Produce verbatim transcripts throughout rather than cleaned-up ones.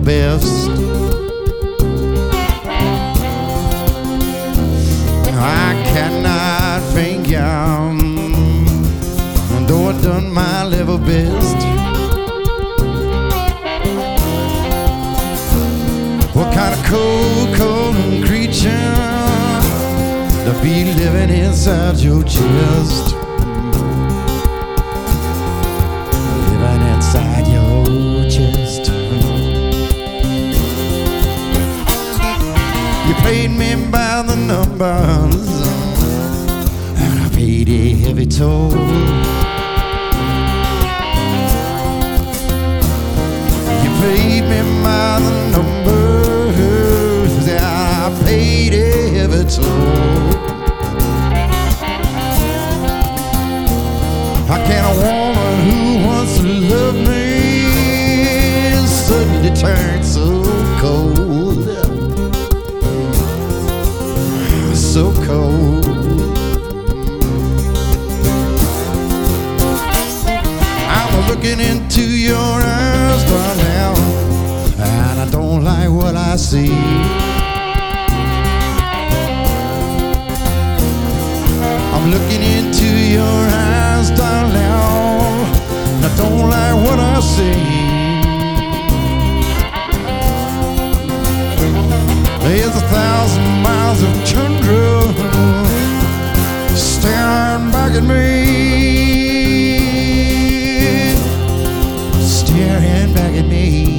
best. I cannot figure, though I've done my level best. What kind of cold, cold creature to be living inside your chest? Living inside your chest. You paid me by the numbers, and I paid a heavy toll. You paid me by the numbers, yeah, I paid a heavy toll. How can a woman who wants to love me suddenly turn so cold? So cold. I'm looking into your eyes right now, and I don't like what I see. I'm looking into your eyes, darling, and I don't like what I see. There's a thousand miles of tundra staring back at me, staring back at me.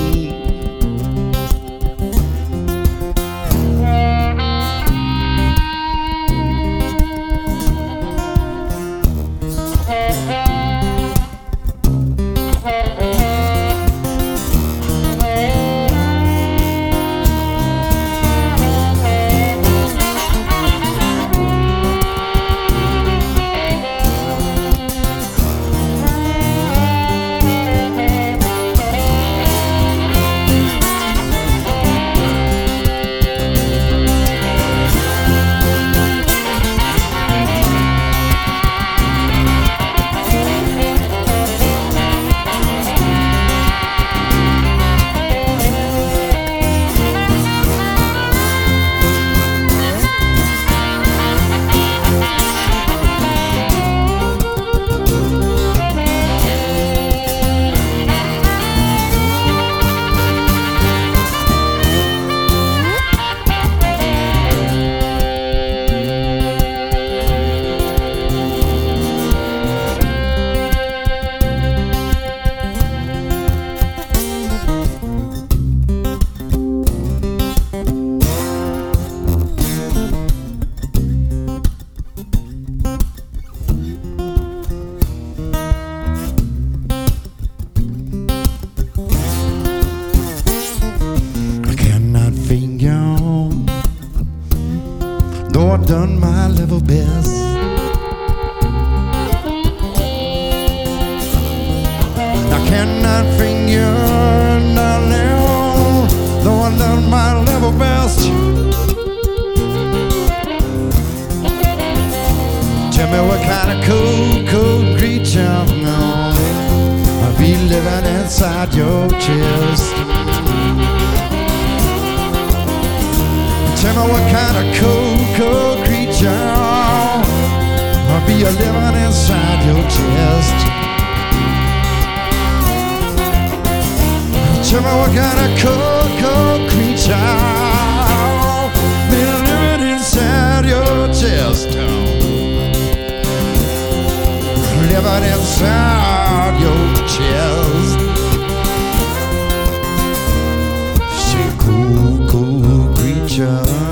Though I've done my level best, I cannot figure down now. Though I've done my level best, tell me what kind of cold, cold creature I'll be living inside your chest. Tell me what kind of cold, cold creature I'll be living inside your chest. Tell me what kind of cold, cold creature I'll be living inside your chest. Living inside your chest. Say cold, cold creature.